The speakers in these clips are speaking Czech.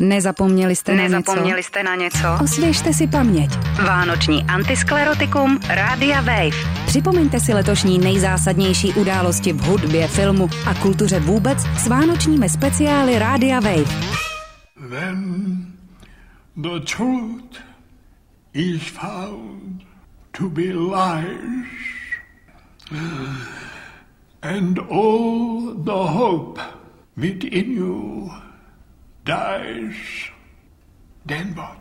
Nezapomněli jste na něco? Osvěžte si paměť. Vánoční antisklerotikum Rádia Wave. Připomeňte si letošní nejzásadnější události v hudbě, filmu a kultuře vůbec s vánočními speciály Rádia Wave. When the truth is found to be lies, and all the hope within you dies, then what?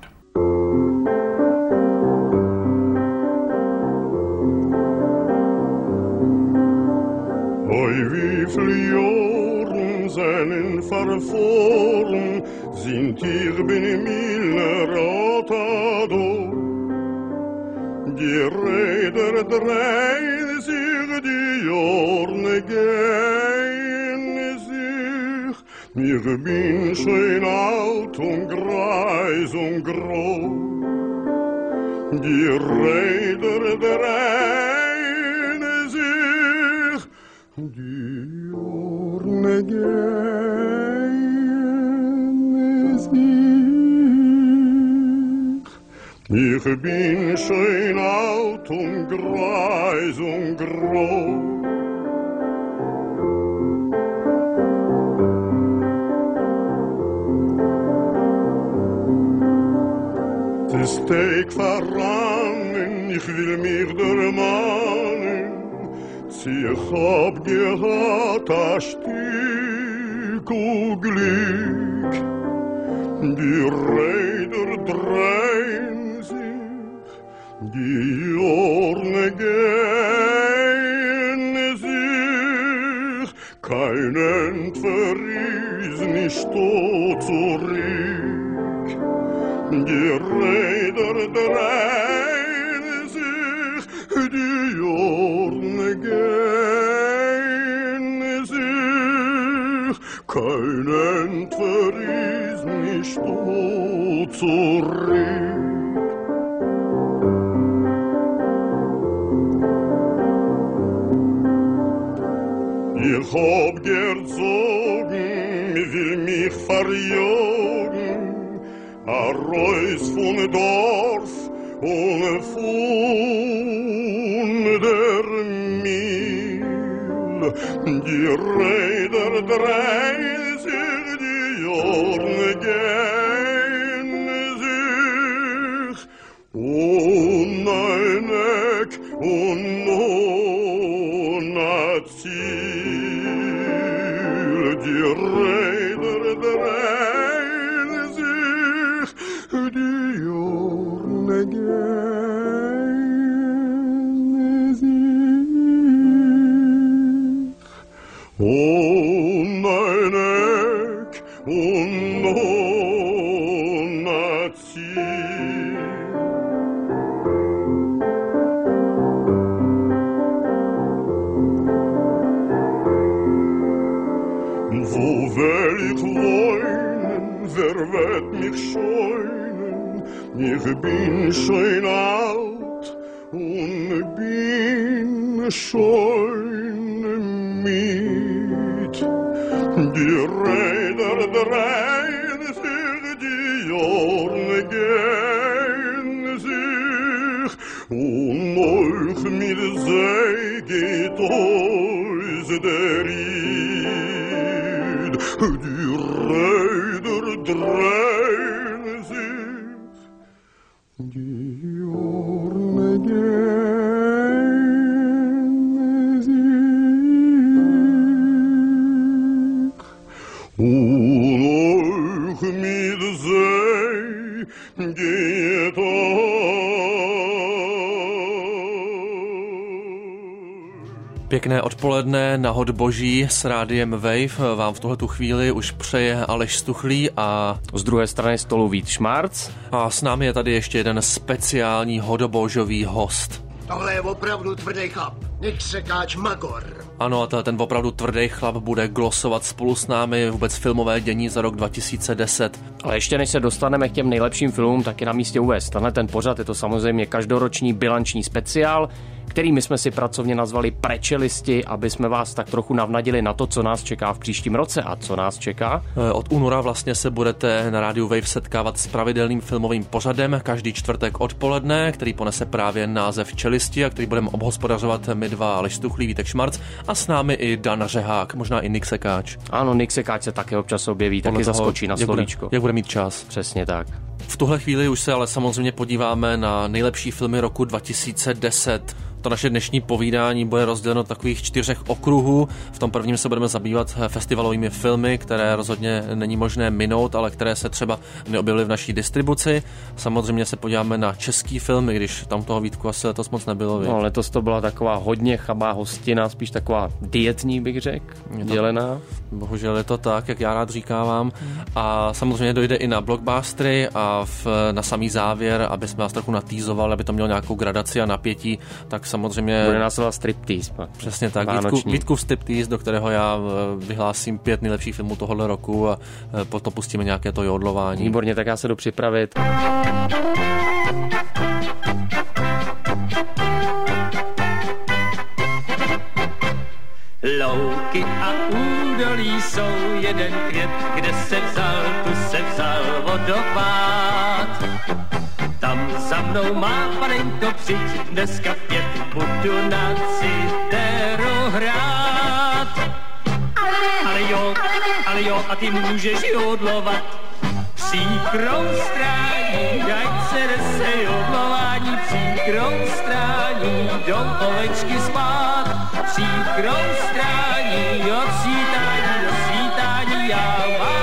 Oi, wie viele Jahren seinen verfahren, sind ihr bin mir ratado. Die Räder drehen sich, die Jorne gehen sich. Ich bin schön alt und greis und grau. Die Räder drehen sich, die Jorne gehen sich. Ich bin schön alt und greis und grau. Das Tag voran, ich will mich dermannen, ich hab gehabt ein Stück Glück. Die Räder drehen sich, die Jorne gehen sich, kein Entverries nicht zurück. Die Räder drehen sich, die Jorne gehen sich, kein Entverries nicht zurück. Ich hab gern Sorgen, will mich verjagen, a Reus von Dorf und von der Mil. Die Räder drehen sich, die Jorne gehen sich, und ein Eck und ohne Ziel. Die Räder drehen sich, die Jorne gehen sich, und ein Eck und ohne Ziel. Wo will ich wohnen, wer wird mich scheunen? Ich bin schön alt und bin schön mit. Die Räder drehen sich, die Jorne gehen sich, und euch mit See geht aus der Ried. Die Räder drehen sich, die Jorne gehen sich, und euch mit See geht Pěkné odpoledne na Hod Boží s Rádiem Wave vám v tuhletu chvíli už přeje Aleš Stuchlý a z druhé strany stolu Vít Šmarc. A s námi je tady ještě jeden speciální hodobožový host. Tohle je opravdu tvrdý chlap. Nekřekáč Magor. Ano, a ten opravdu tvrdý chlap bude glosovat spolu s námi vůbec filmové dění za rok 2010. Ale ještě než se dostaneme k těm nejlepším filmům, tak je na místě uvést. Tenhle ten pořad je to samozřejmě každoroční bilanční speciál, který my jsme si pracovně nazvali Prečelisti, aby jsme vás tak trochu navnadili na to, co nás čeká v příštím roce a co nás čeká. Od února vlastně se budete na rádiu Wave setkávat s pravidelným filmovým pořadem každý čtvrtek odpoledne, který ponese právě název Čelisti a který budeme obhospodařovat my dva, Aleš Stuchlý, Vítek Šmarc a s námi i Dan Řehák, možná i Nick Sekáč. Ano, Nick Sekáč se také občas objeví, taky zaskočí na stolíčko. Jak bude mít čas. Přesně tak. V tuhle chvíli už se ale samozřejmě podíváme na nejlepší filmy roku 2010. To naše dnešní povídání bude rozděleno do takových 4 okruhů. V tom prvním se budeme zabývat festivalovými filmy, které rozhodně není možné minout, ale které se třeba neobjevily v naší distribuci. Samozřejmě se podíváme na český film, i když tam toho, Vítku, asi letos moc nebylo. No, letos to byla taková hodně chabá hostina, spíš taková dietní, bych řekl, dělená. Bohužel je to tak, jak já rád říkávám. A samozřejmě dojde i na blockbustery a na samý závěr, aby jsme vás trochu natýzovali, aby to mělo nějakou gradaci a napětí, tak samozřejmě... Bude následovat striptease. Přesně tak, Vítkův striptease, do kterého já vyhlásím 5 nejlepších filmů tohohle roku a potom pustíme nějaké to jodlování. Výborně, tak já se jdu připravit. Louky a údolí jsou jeden květ, kde se vzal, tu se vzal vodopád. Tam za mnou má panenko, přijď dneska v 5, budu na citeru hrát. Ale jo, a ty můžeš jodlovat. Příkrou strání, ať se nese jodlování, příkrou strání, do ovečky spát. Příkrou strání, od svítání do svítání, já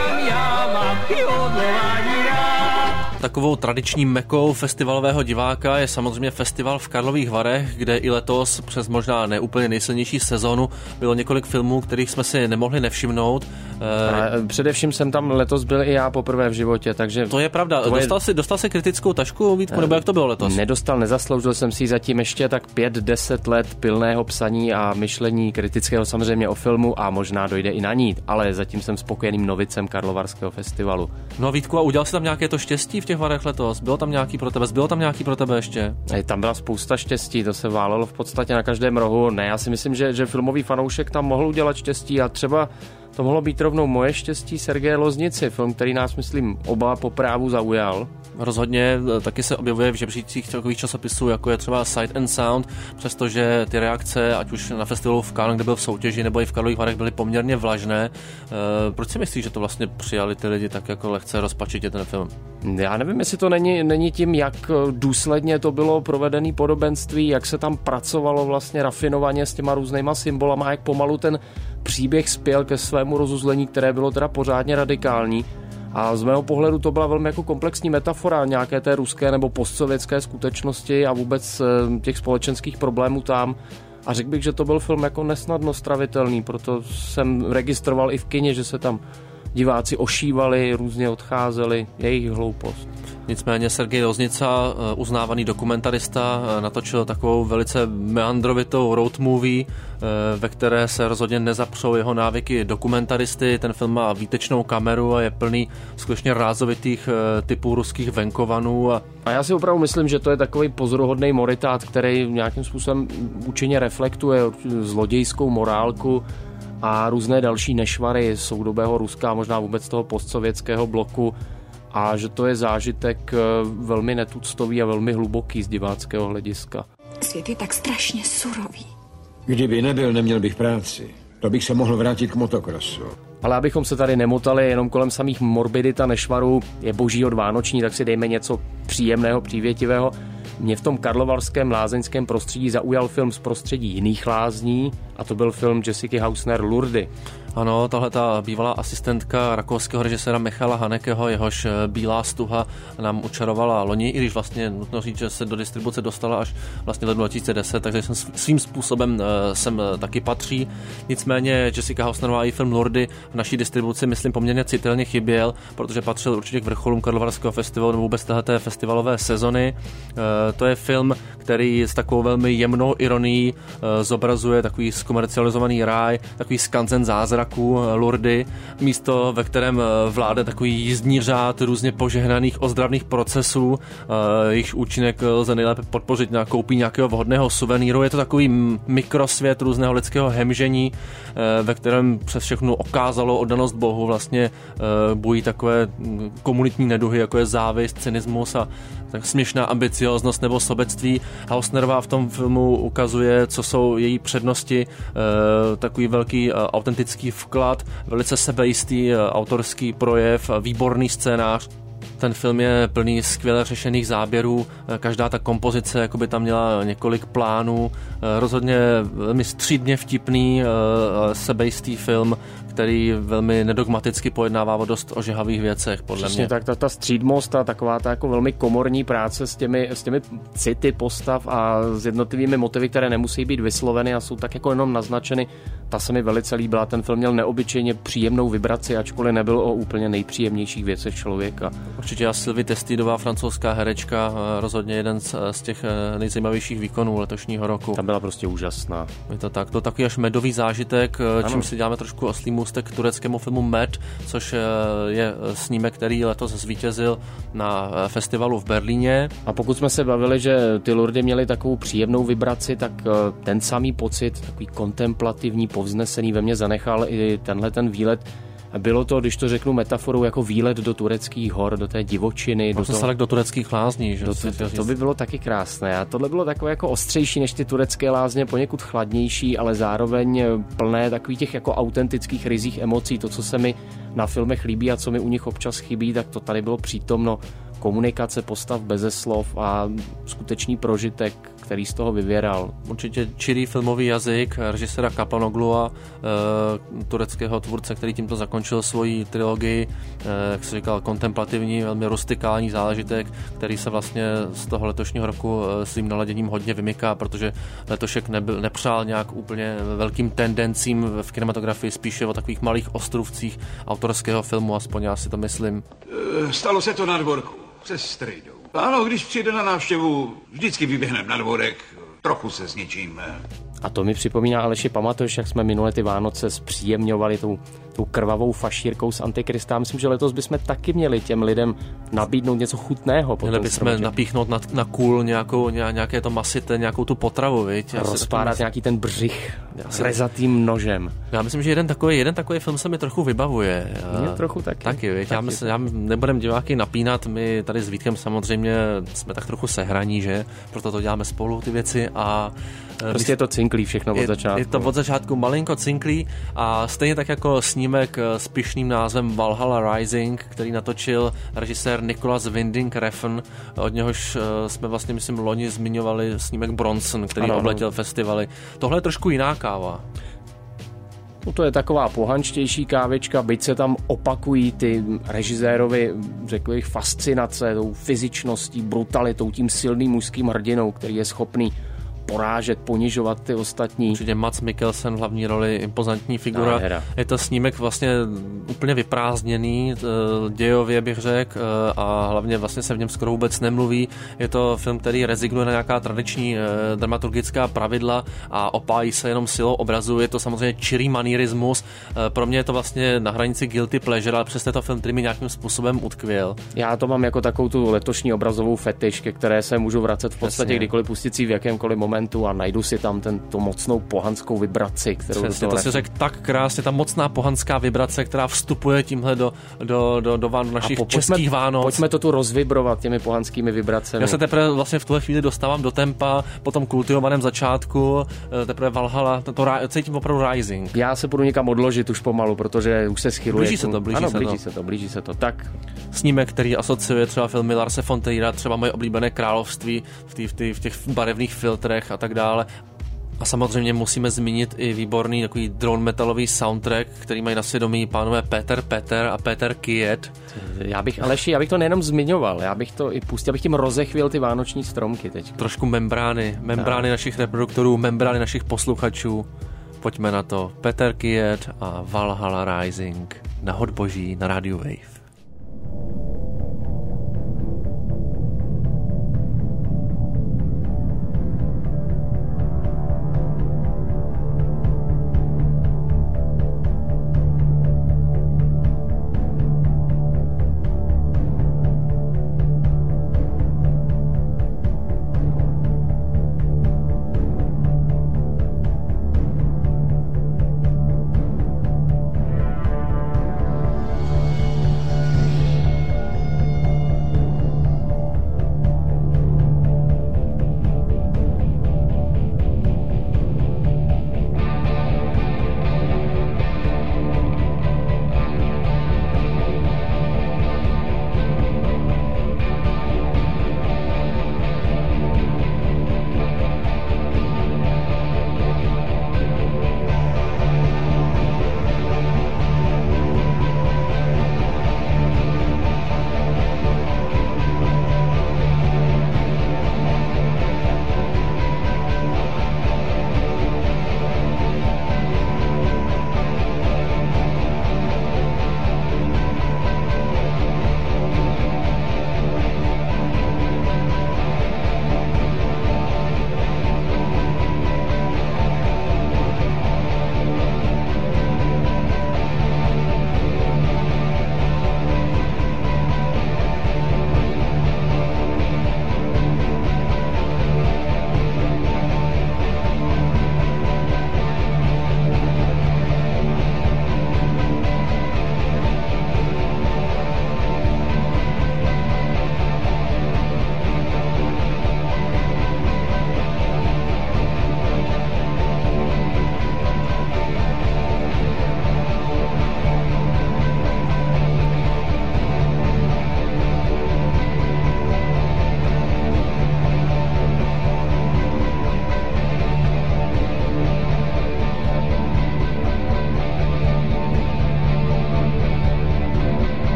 mám jodlování rád. Takovou tradiční mekou festivalového diváka je samozřejmě festival v Karlových Varech, kde i letos přes možná neúplně nejsilnější sezónu bylo několik filmů, kterých jsme si nemohli nevšimnout. Především jsem tam letos byl i já poprvé v životě, takže... To je pravda. Dostal jsi kritickou tašku, Vítku, nebo jak to bylo letos? Nezasloužil jsem si zatím ještě tak 5-10 let pilného psaní a myšlení kritického samozřejmě o filmu a možná dojde i na ní, ale zatím jsem spokojeným novicem Karlovarského festivalu. No Vítku, a udělal jsi tam nějaké to štěstí v těch Varech letos? Bylo tam nějaký pro tebe ještě? Tam byla spousta štěstí, to se válelo v podstatě na každém rohu. Ne, já si myslím, že filmový fanoušek tam mohl udělat štěstí a třeba to mohlo být rovnou Moje štěstí Sergeje Loznici, film, který nás, myslím, oba po právu zaujal. Rozhodně taky se objevuje v žebříčcích takových časopisů, jako je třeba Sight and Sound, přestože ty reakce, ať už na festivalu v Cannes, kde byl v soutěži, nebo i v Karlových Varech, byly poměrně vlažné. Proč si myslíš, že to vlastně přijali ty lidi tak jako lehce rozpačitě ten film? Já nevím, jestli to není tím, jak důsledně to bylo provedené podobenství, jak se tam pracovalo vlastně rafinovaně s těma různýma symbolama, jak pomalu ten příběh spěl ke svému rozuzlení, které bylo teda pořádně radikální. A z mého pohledu to byla velmi jako komplexní metafora nějaké té ruské nebo postsovětské skutečnosti a vůbec těch společenských problémů tam. A řekl bych, že to byl film jako nesnadno stravitelný, proto jsem registroval i v kině, že se tam diváci ošívali, různě odcházeli, jejich hloupost. Nicméně Sergej Loznica, uznávaný dokumentarista, natočil takovou velice meandrovitou road movie, ve které se rozhodně nezapřou jeho návyky dokumentaristy. Ten film má výtečnou kameru a je plný skutečně rázovitých typů ruských venkovanů. A já si opravdu myslím, že to je takový pozoruhodný moritát, který nějakým způsobem účinně reflektuje zlodějskou morálku a různé další nešvary soudobého Ruska a možná vůbec toho postsovětského bloku a že to je zážitek velmi netuctový a velmi hluboký z diváckého hlediska. Svět je tak strašně surový. Kdyby nebyl, neměl bych práci. To bych se mohl vrátit k motokrosu. Ale abychom se tady nemotali jenom kolem samých morbidit a nešvarů, je boží od vánoční, tak si dejme něco příjemného, přívětivého. Mě v tom karlovarském lázeňském prostředí zaujal film z prostředí jiných lázní a to byl film Jessica Hausner Lurdy. Ano, tahle ta bývalá asistentka rakouského režiséra Michala Hanekeho, jehož Bílá stuha nám učarovala loni, i když vlastně nutno říct, že se do distribuce dostala až vlastně lednu 2010, takže svým způsobem sem taky patří. Nicméně Jessica Hausnerová i film Lurdy v naší distribuci, myslím, poměrně citelně chyběl, protože patřil určitě k vrcholům Karlovarského festivalu nebo vůbec téhleté festivalové sezony. To je film, který s takovou velmi jemnou ironií zobrazuje takový zkomercializovaný ráj, takový skanzen zázraků Lourdes, místo, ve kterém vládne takový jízdní řád různě požehnaných ozdravných procesů, jejichž účinek lze nejlépe podpořit na koupí nějakého vhodného suvenýru. Je to takový mikrosvět různého lidského hemžení, ve kterém přes všechnu okázalo oddanost Bohu vlastně bují takové komunitní neduhy, jako je závist, cynismus a tak směšná ambicioznost nebo sobectví. Hausnerová v tom filmu ukazuje, co jsou její přednosti, takový velký autentický vklad, velice sebejistý autorský projev, výborný scénář. Ten film je plný skvěle řešených záběrů, každá ta kompozice jakoby tam měla několik plánů, rozhodně velmi střídmě vtipný, sebejistý film, který velmi nedogmaticky pojednává o dost ožehavých věcech, podle Přesně mě. tak, ta střídmost a taková ta jako velmi komorní práce s těmi city postav a s jednotlivými motivy, které nemusí být vysloveny a jsou tak jako jenom naznačeny, ta se mi velice líbila. Ten film měl neobyčejně příjemnou vibraci, ačkoliv nebyl o úplně nejpříjemnějších věcech člověka. Určitě a Sylvie Testidová, francouzská herečka, rozhodně jeden z těch nejzajímavější výkonů letošního roku. Ta byla prostě úžasná. Je to tak, to takový až medový zážitek, čím si děláme trošku oslý můstek k tureckému filmu Med, což je snímek, který letos zvítězil na festivalu v Berlíně. A pokud jsme se bavili, že ty Lourdes měly takovou příjemnou vibraci, tak ten samý pocit, takový kontemplativní, povznesený ve mně zanechal i tenhle ten výlet. Bylo to, když to řeknu metaforou, jako výlet do tureckých hor, do té divočiny. Do tureckých lázní. Že? To by bylo taky krásné. A tohle bylo takové jako ostřejší než ty turecké lázně, poněkud chladnější, ale zároveň plné takových těch jako autentických ryzích emocí. To, co se mi na filmech líbí a co mi u nich občas chybí, tak to tady bylo přítomno. Komunikace postav beze slov a skutečný prožitek, který z toho vyvěral. Určitě čirý filmový jazyk režiséra Kaplanoglua, tureckého tvůrce, který tímto zakončil svoji trilogii, jak se říkal, kontemplativní, velmi rustikální záležitek, který se vlastně z toho letošního roku svým naladěním hodně vymyká, protože letošek nepřál nějak úplně velkým tendencím v kinematografii, spíše o takových malých ostrůvcích autorského filmu, aspoň já si to myslím. Stalo se to na dvorku se strejdou. Ano, když přijde na návštěvu, vždycky vyběhneme na dvorek, trochu se zničíme. A to mi připomíná, Aleši, pamatuješ, jak jsme minule ty Vánoce zpříjemňovali tou krvavou fašírkou z Antikrista. Myslím, že letos bychom taky měli těm lidem nabídnout něco chutného. Měli bychom napíchnout na kůl nějaké to masité, nějakou tu potravu, viď? Rozpárat nějaký ten břich rezatým nožem. Já myslím, že jeden takový film se mi trochu vybavuje. Mě trochu taky. Taky, viď? Já nebudem diváky napínat, my tady s Vítkem samozřejmě jsme tak trochu sehraní, že? Proto to děláme spolu ty věci a prostě je to cinklý všechno od začátku. Je to od začátku malinko cinklý a stejně tak jako snímek s pyšným názvem Valhalla Rising, který natočil režisér Nicholas Winding Refn, od něhož jsme vlastně, myslím, loni zmiňovali snímek Bronson, který obletěl festivaly. Tohle je trošku jiná káva. No to je taková pohančtější kávička, byť se tam opakují ty režisérovi, řekl bych, fascinace, tou fyzičností, brutalitou, tím silným mužským hrdinou, který je schopný porážet, ponižovat ty ostatní. Určitě Mads Mikkelsen v hlavní roli, impozantní figura. Je to snímek vlastně úplně vyprázdněný, dějově bych řekl, a hlavně vlastně se v něm skoro vůbec nemluví. Je to film, který rezignuje na nějaká tradiční dramaturgická pravidla a opájí se jenom silou obrazu. Je to samozřejmě čirý manýrismus. Pro mě je to vlastně na hranici guilty pleasure, ale přesně to film, který mi nějakým způsobem utkvěl. Já to mám jako takovou tu letošní obrazovou fetiš, ke které se můžu vracet v podstatě kdykoliv pustit si v jakémkoliv momentu a najdu si tam tu mocnou pohanskou vibraci, kterou přesně, to si řekl tak krásně, ta mocná pohanská vibrace, která vstupuje tímhle do našich českých Vánoc. Pojďme to tu rozvibrovat těmi pohanskými vibracemi. Já se teprve vlastně v tuhle chvíli dostávám do tempa po tom kultivovaném začátku, teprve Valhalla, cítím opravdu Rising. Já se budu někam odložit už pomalu, protože už se schyluje. Blíží se to. Tak snímek, který asociuje třeba filmy Larse von Triera, třeba Moje oblíbené království v těch barevných filtrech a tak dále. A samozřejmě musíme zmínit i výborný takový drone metalový soundtrack, který mají na svědomí pánové Peter Peter a Peter Kiet. Já bych to nejenom zmiňoval, já bych to i pustil, abych tím rozechvěl ty vánoční stromky teď. Trošku membrány našich reproduktorů, membrány našich posluchačů. Pojďme na to. Peter Kiet a Valhalla Rising na Hot Boží na Radio Wave.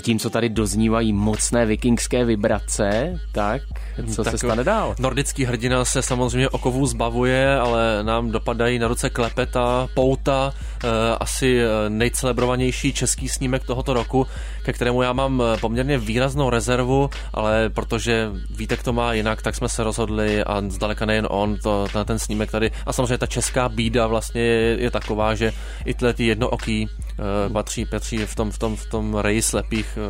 Zatímco tady doznívají mocné vikingské vibrace, tak co se stane dál? Nordický hrdina se samozřejmě okovů zbavuje, ale nám dopadají na ruce klepeta, pouta, asi nejcelebrovanější český snímek tohoto roku, ke kterému já mám poměrně výraznou rezervu, ale protože Vítek to má jinak, tak jsme se rozhodli a zdaleka nejen on, ten snímek tady. A samozřejmě ta česká bída vlastně je taková, že i ty jednooký patří v tom reji slepých.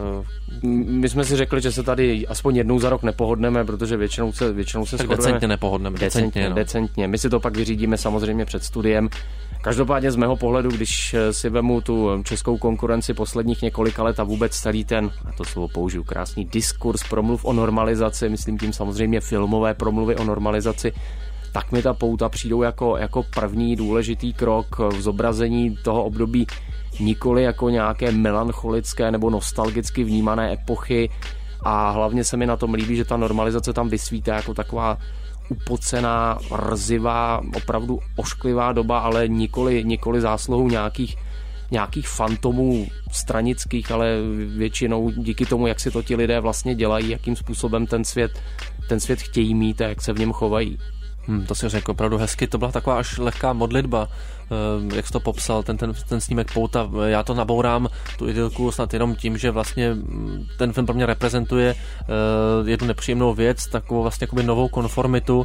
My jsme si řekli, že se tady aspoň jednou za rok nepohodneme, protože většinou se shodujeme. Decentně nepohodneme. Decentně. My si to pak vyřídíme samozřejmě před studiem. Každopádně z mého pohledu, když si vemu tu českou konkurenci posledních několika let a vůbec celý ten, a to slovo použiju, krásný diskurs promluv o normalizaci, myslím tím samozřejmě filmové promluvy o normalizaci, tak mi ta pouta přijdou jako první důležitý krok v zobrazení toho období nikoli jako nějaké melancholické nebo nostalgicky vnímané epochy a hlavně se mi na tom líbí, že ta normalizace tam vysvítá jako taková upocená, rzivá, opravdu ošklivá doba, ale nikoli zásluhou nějakých fantomů stranických, ale většinou díky tomu, jak si to ti lidé vlastně dělají, jakým způsobem ten svět chtějí mít a jak se v něm chovají. To si řekl opravdu hezky, to byla taková až lehká modlitba, jak jsi to popsal, ten snímek pouta. Já to nabourám, tu idylku snad jenom tím, že vlastně ten film pro mě reprezentuje jednu nepříjemnou věc, takovou vlastně jakoby novou konformitu,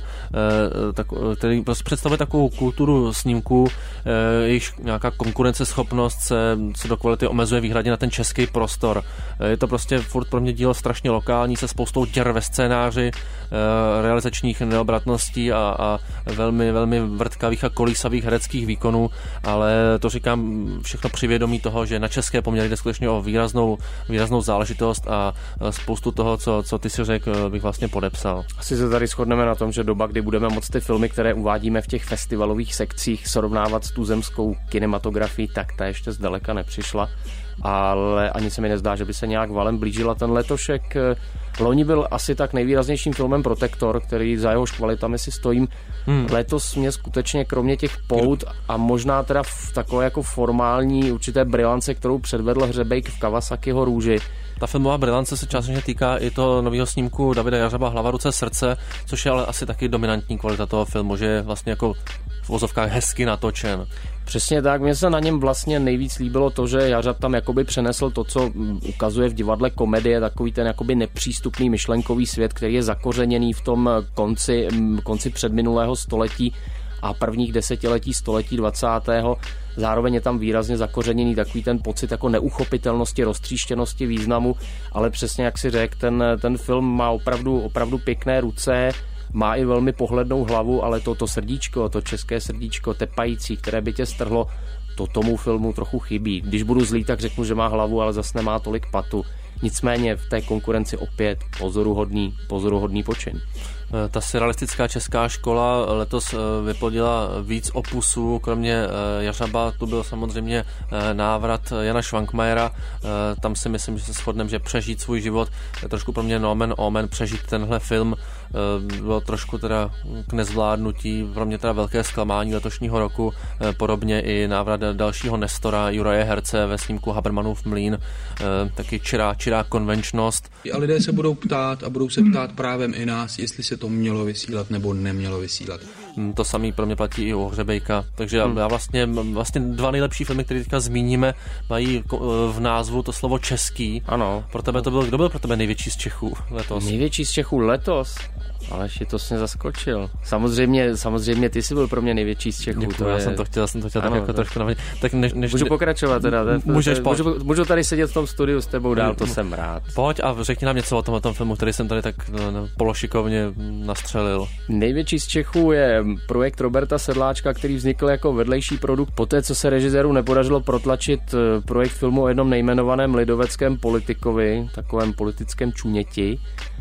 který prostě představuje takovou kulturu snímků, jejichž nějaká konkurenceschopnost se do kvality omezuje výhradně na ten český prostor. Je to prostě furt pro mě dílo strašně lokální, se spoustou děr ve scénáři, realizačních neobratností a velmi, velmi vrtkavých a kolísavých hereckých výkonů, ale to říkám všechno při vědomí toho, že na české poměry jde skutečně o výraznou záležitost a spoustu toho, co ty si řekl, bych vlastně podepsal. Asi se tady shodneme na tom, že doba, kdy budeme moct ty filmy, které uvádíme v těch festivalových sekcích, srovnávat s tuzemskou kinematografií, tak ta ještě zdaleka nepřišla, ale ani se mi nezdá, že by se nějak valem blížila. Ten letošek loni byl asi tak nejvýraznějším filmem Protektor, který za jehož kvalitami si stojím. Letos mě skutečně kromě těch pout a možná teda v takové jako formální určité brilance, kterou předvedl Hřebejk v Kawasakiho Růži. Ta filmová brilance se částečně týká i toho nového snímku Davida Jařaba Hlava, ruce, srdce, což je ale asi taky dominantní kvalita toho filmu, že je vlastně jako v vozovkách hezky natočen. Přesně tak, mně se na něm vlastně nejvíc líbilo to, že Jařab tam jakoby přenesl to, co ukazuje v divadle komedie, takový ten jakoby nepřístupný myšlenkový svět, který je zakořeněný v tom konci předminulého století a prvních desetiletí století 20. Zároveň je tam výrazně zakořeněný takový ten pocit jako neuchopitelnosti, roztříštěnosti významu, ale přesně jak si řekl, ten film má opravdu pěkné ruce, má i velmi pohlednou hlavu, ale to srdíčko, to české srdíčko tepající, které by tě strhlo, to tomu filmu trochu chybí. Když budu zlý, tak řeknu, že má hlavu, ale zas nemá tolik patu. Nicméně v té konkurenci opět pozoruhodný počin. Ta surrealistická česká škola letos vyplodila víc opusů, kromě Jařaba tu byl samozřejmě návrat Jana Švankmajera, tam si myslím, že se shodneme, že přežít svůj život je trošku pro mě nomen omen, přežít tenhle film bylo trošku teda k nezvládnutí, pro mě teda velké zklamání letošního roku, podobně i návrat dalšího Nestora Juraje Herce ve snímku Habermanův mlýn, taky čirá konvenčnost. A lidé se budou ptát a budou se ptát právem i nás, jestli se to mělo vysílat nebo nemělo vysílat. To samý pro mě platí i u Hřebejka, takže já vlastně dva nejlepší filmy, které teďka zmíníme, mají v názvu to slovo český. Ano. Pro tebe kdo byl pro tebe největší z Čechů letos? Největší z Čechů letos? Aleši, to jsi mě zaskočil. Samozřejmě ty jsi byl pro mě největší z Čechů. Děkuji, já jsem to chtěl tak jako trošku navodit. Tak můžu pokračovat teda. Můžeš, můžu tady sedět v tom studiu s tebou dál, to jsem rád. Pojď a řekni nám něco o tom filmu, který jsem tady tak pološikovně nastřelil. Největší z Čechů je projekt Roberta Sedláčka, který vznikl jako vedlejší produkt poté, co se režiséru nepodařilo protlačit projekt filmu o jednom nejmenovaném lidoveckém politikovi, takovém politickém čuněti.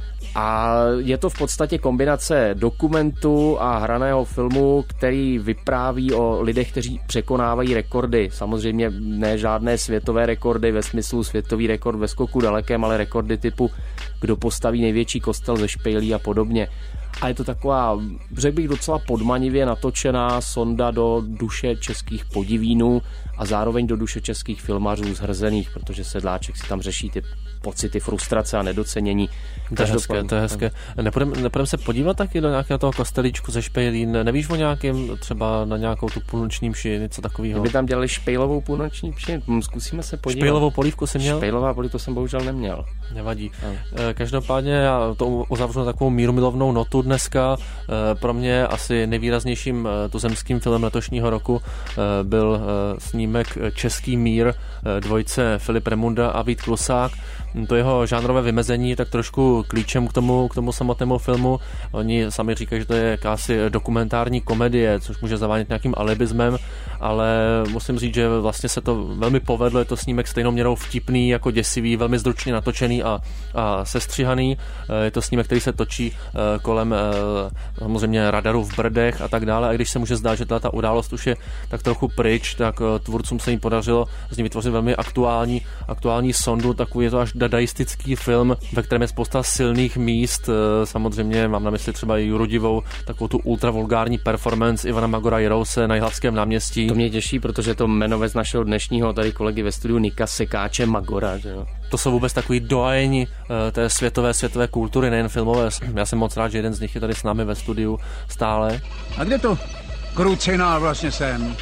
A je to v podstatě kombinace dokumentu a hraného filmu, který vypráví o lidech, kteří překonávají rekordy. Samozřejmě ne žádné světové rekordy ve smyslu světový rekord ve skoku dalekém, ale rekordy typu kdo postaví největší kostel ze špejlí a podobně. A je to taková, řekl bych, docela podmanivě natočená sonda do duše českých podivínů a zároveň do duše českých filmařů zhrzených, protože Sedláček si tam řeší ty pocity frustrace a nedocenění. To je hezké. Nepůjdeme se podívat taky do nějakého toho kostelíčku ze špejlí? Nevíš o nějakém, třeba na nějakou tu půlnoční mši, něco takového? Kdyby tam dělali špejlovou půlnoční mši, zkusíme se podívat. Špejlovou polívku jsi měl? Špejlová polívku jsem bohužel neměl. Nevadí. Každopádně já to uzavřu na takovou mírumilovnou notu dneska. Pro mě asi nejvýraznějším tuzemským filmem letošního roku byl snímek Český mír dvojice Filip Remunda a Vít Klusák. To jeho žánrové vymezení je tak trošku klíčem k tomu samotnému filmu. Oni sami říkají, že to je jakási dokumentární komedie, což může zavánět nějakým alibismem, ale musím říct, že vlastně se to velmi povedlo. Je to snímek stejnou měrou vtipný jako děsivý, velmi zručně natočený a sestřihaný. Je to snímek, který se točí kolem samozřejmě radaru v Brdech a tak dále. A když se může zdát, že ta událost už je tak trochu pryč, tak tvůrcům se jim podařilo z ní vytvořit velmi aktuální sondu, takový je to až dadaistický film, ve kterém je spousta silných míst. Samozřejmě mám na mysli třeba i Jurudivou, takovou tu ultravulgární performance Ivana Magora Jirouse na Jihlavském náměstí. To mě těší, protože to jmenovec našeho dnešního tady kolegy ve studiu Nika Sekáče Magora, že jo? To jsou vůbec takový doajeni té světové kultury, nejen filmové. Já jsem moc rád, že jeden z nich je tady s námi ve studiu stále. A kde to krucinál vlastně jsem?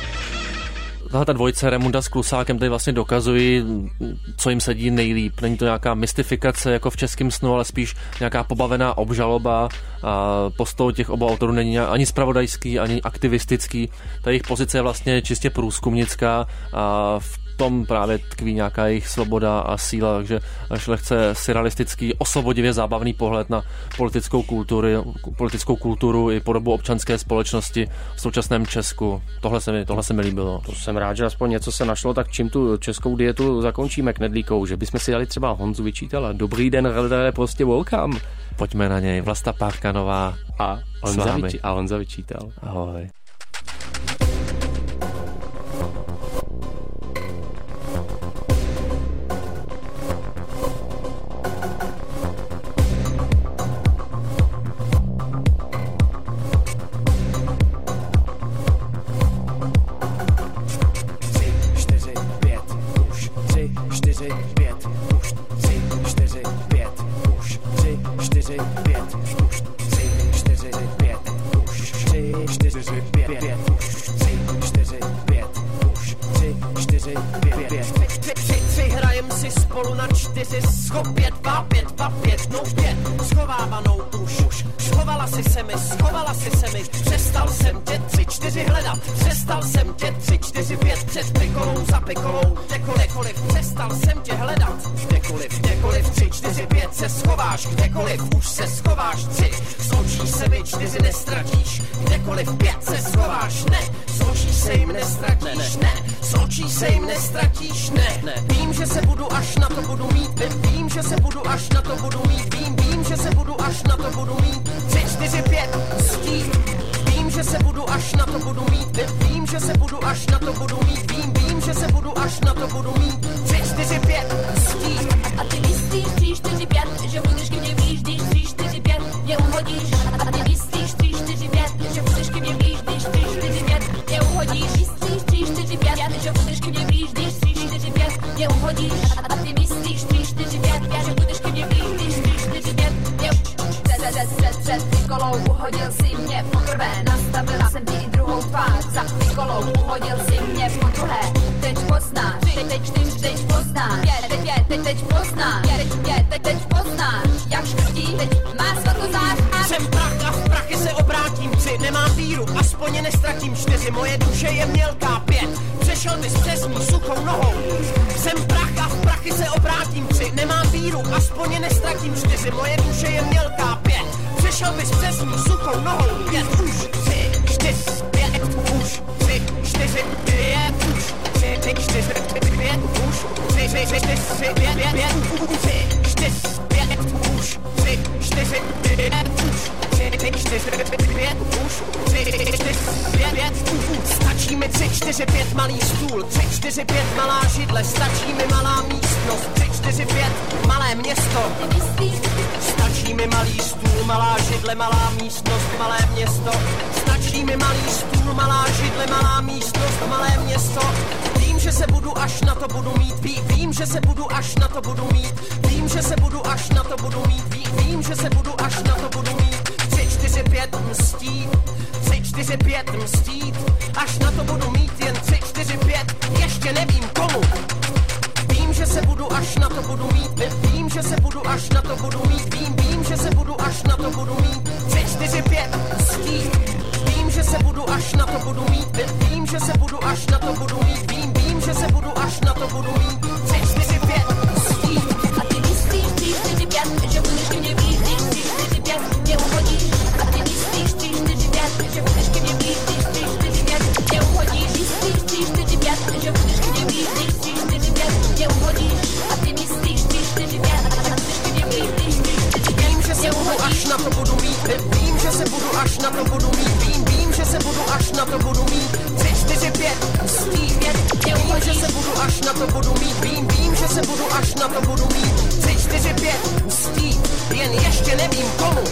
Ta dvojice Remunda s Klusákem tady vlastně dokazují, co jim sedí nejlíp. Není to nějaká mystifikace jako v Českém snu, ale spíš nějaká pobavená obžaloba. A postoj těch obou autorů není ani zpravodajský, ani aktivistický. Ta jejich pozice je vlastně čistě průzkumnická a v tom právě tkví nějaká jejich svoboda a síla, takže až lehce surrealistický, osvobodivě zábavný pohled na politickou kulturu i podobu občanské společnosti v současném Česku. Tohle se mi líbilo. To jsem rád, že aspoň něco se našlo, tak čím tu českou dietu zakončíme Knedlíkou, že bychom si dali třeba Honzu Vyčítala. Dobrý den, redere, prostě welcome. Pojďme na něj. Vlasta Pávkanová a Honza Vyčítal. Ahoj. Hrajem si spolu na 4, schop 5, 2, 5, 2, 5, no 5, schovávanou už, schovala si se mi, přestal jsem tě 3, 4 hledat, přestal jsem tě 3, 4, 5, před pikolou, za pikolou, kdekoliv, přestal jsem tě hledat, kdekoliv, 3, 4, 5 se schováš, kdekoliv, už se schováš 3, z očí se mi 4 nestratíš, kdekoliv 5 se schováš, ne, z očí se jim nestratíš, ne, z očí se jim nestratíš, ne, vím, že se budu až na to budu mít, vím, že se budu až na to budu mít, vím, že se budu až na to budu mít, 3, 4, 5, stít, vím, že se budu až na to budu mít, vím, že se budu až na to budu mít, vím, že se budu až na to budu mít, 3, 4, 5, stít. A ty myslíš 3, 4, 5, že budeš ke mně blíž, když 3, 4, 5 mě uhodíš. A ty myslíš 3, 4, 5, že budeš ke mně blíž, když 3, 4, 5 mě uhodíš. Myslíš 3, 4, 5, že budeš ke mně blíž, když 3, 4, 5 mě uhodíš. A ty myslíš 3, 4, 5, že budeš ke mně blíž, když 3, 4, 5 mě před pikolou uhodil si mě poprvé, nastavila jsem ti i druhou tvář, za pikolou uhodil si mě podruhé, teď poznáš, teď poznáš, teď poznáš, teď poznáš, jak škrtí, teď má svatozář. Jsem prach a v prachy se obrátím 3, nemám víru, aspoň je nestratím 4, moje duše je mělká 5, přešel bys přes ní suchou nohou. Jsem prach a v prachy se obrátím 3, nemám víru, aspoň je nestratím 4, moje duše je mělká 5, přešel bys přes ní suchou nohou. 5, už, 3, 4, 5, už, 3, 4, 5, už, 3, 4, 5, už, 3, 4, 5, už, 3, 4, 5, už, 3, 4, 5, už, 3, 4, 4, 5, už 3, 4, 5, stačí mi 3, 4, 5 malý stůl, 3, 4, 5 malá židle, stačí mi malá místnost, 3, 4, 5 malé město. Stačí mi malý stůl, malá židle, malá místnost, malé město. Stačí mi malý stůl, malá židle, malá místnost, malé město. Vím, že se budu, až na to budu mít, vím, že se budu, až na to budu mít, vím, že se budu, až na to budu mít, vím, že se budu, až na to budu mít. 3, 4, 5 mstít, 3, 4, 5 mstít, až na to budu mít jen 3, 4, 5, ještě nevím komu. Vím, že se budu, až na to budu mít, vím, že se budu, až na to budu mít, vím, že se budu, až na to budu mít, 3, 4, 5 mstít. Vím, že se budu, až na to budu mít, vím, že se budu, až na to budu mít, vím, že se budu, až na to budu mít, 3, 4, 5 mstít. A ty myslíš 3, 4, 5, že budeš ke mně blíž, 3, 4, 5, mě uhodíš. A ty myslíš 3, 4, 5, že budeš ke mně blíž, 3, 4, 5, mě uhodíš. Myslíš 3, 4, 5, že budeš ke mně blíž, 3, 4, 5, mě uhodíš. A ty myslíš 3, 4, 5, že budeš ke mně blíž, 3, 4, 5, vím, že se budu, až na to budu mít, vím, že se budu, až na to budu mít, vím, že se budu, až na to budu mít, 3, 4, 5 mstít. Vím, že se budu, až na to budu mít, vím, že se budu, až na to budu mít, 3, 4, 5 mstít, jen ještě nevím komu.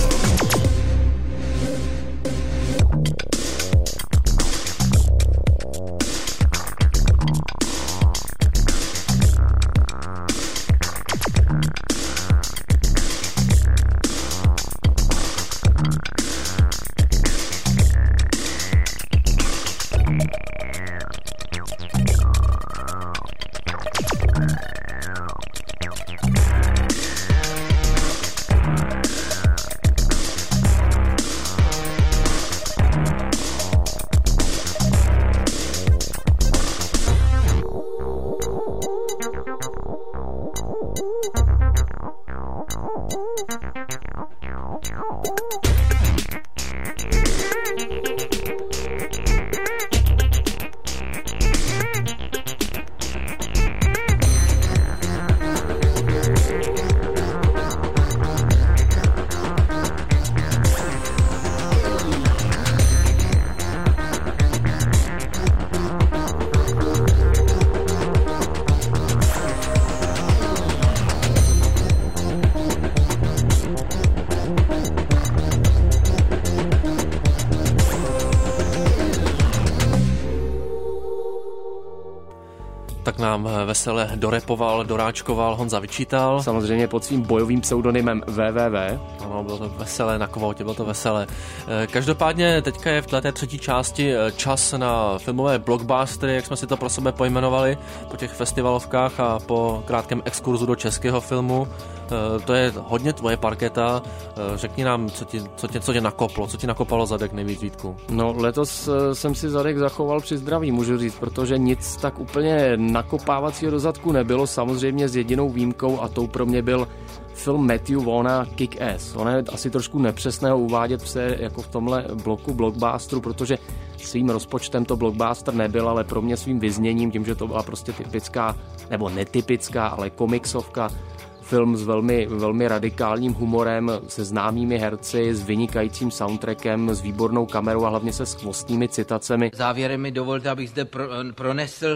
Tak nám vesele dorepoval, doráčkoval Honza Vyčítal. Samozřejmě pod svým bojovým pseudonymem WWW. Ano, bylo to veselé na kvótě, bylo to veselé. Každopádně teďka je v této třetí části čas na filmové blockbustery, jak jsme si to pro sebe pojmenovali, po těch festivalovkách a po krátkém exkurzu do českého filmu. To je hodně tvoje parketa. Řekni nám, co tě nakoplo, co ti nakopalo zadek nejvíc, Vítku? No, letos jsem si zadek zachoval při zdraví, můžu říct, protože nic tak úplně nakopávacího do zadku nebylo, samozřejmě s jedinou výjimkou, a tou pro mě byl film Matthew Vaughna Kick-Ass. Ono je asi trošku nepřesného uvádět vše jako v tomhle bloku blockbusteru, protože svým rozpočtem to blockbuster nebyl, ale pro mě svým vyzněním, tím, že to byla prostě typická, nebo netypická, ale komiksovka, film s velmi, velmi radikálním humorem, se známými herci, s vynikajícím soundtrackem, s výbornou kamerou a hlavně se skvostnými citacemi. Závěrem mi dovolte, abych zde pronesl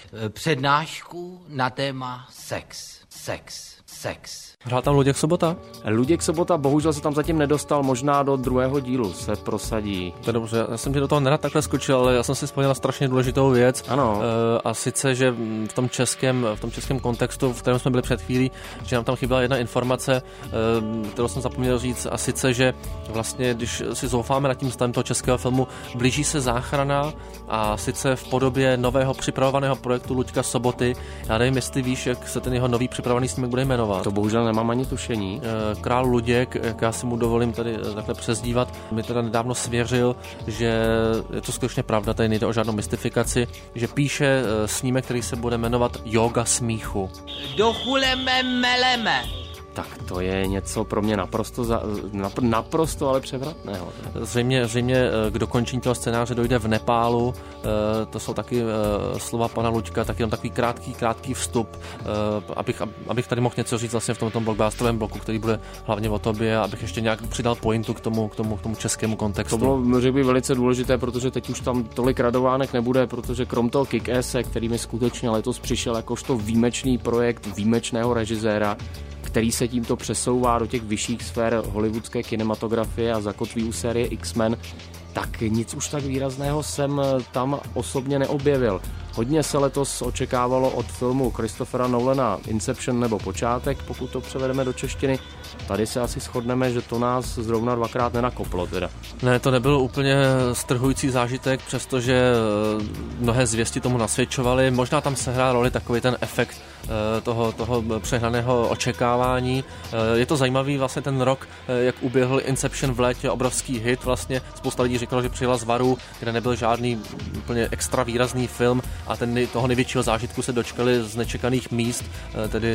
přednášku na téma sex. Hrál tam Luděk Sobota? Luděk Sobota bohužel se tam zatím nedostal, možná do druhého dílu se prosadí. To je dobře, já jsem tě do toho nerad takhle skočil, ale já jsem si vzpomněl strašně důležitou věc. Ano. A sice, že v tom českém kontextu, v kterém jsme byli před chvílí, že nám tam chyběla jedna informace, kterou jsem zapomněl říct, a sice, že vlastně, když si zoufáme nad tím stavem toho českého filmu, blíží se záchrana, a sice v podobě nového připravovaného projektu Luďka Soboty. Já nevím, jestli víš, jak se ten jeho nový připravený snímek bude jmenovat. To bohužel nemám ani tušení. Král Luděk, jak já si mu dovolím tady takhle přezdívat, mi teda nedávno svěřil, že je to skutečně pravda, tady nejde o žádnou mystifikaci, že píše snímek, který se bude jmenovat Jóga smíchu. Dochuleme meleme, Tak to je něco pro mě naprosto ale převratného. Zřejmě k dokončení toho scénáře dojde v Nepálu, to jsou taky slova pana Luďka, tak jenom takový krátký vstup, abych tady mohl něco říct vlastně v tomto blockbusterovém bloku, který bude hlavně o tobě, abych ještě nějak přidal pointu k tomu českému kontextu. To bylo, řekl bych, velice důležité, protože teď už tam tolik radovánek nebude, protože krom toho Kick-Asse, který mi skutečně letos přišel jakožto výjimečný projekt výjimečného režiséra, který se tímto přesouvá do těch vyšších sfér hollywoodské kinematografie a zakotví u série X-Men, tak nic už tak výrazného jsem tam osobně neobjevil. Hodně se letos očekávalo od filmu Christophera Nolana Inception nebo Počátek, pokud to převedeme do češtiny. Tady se asi shodneme, že to nás zrovna dvakrát nenakoplo teda. Ne, to nebyl úplně strhující zážitek, přestože mnohé zvěsti tomu nasvědčovaly. Možná tam sehrál roli takový ten efekt toho přehnaného očekávání. Je to zajímavý vlastně ten rok, jak uběhl Inception v létě, obrovský hit vlastně. Spousta lidí říkalo, že přijela z varu, kde nebyl žádný úplně extra výrazný film a toho největšího zážitku se dočkali z nečekaných míst, tedy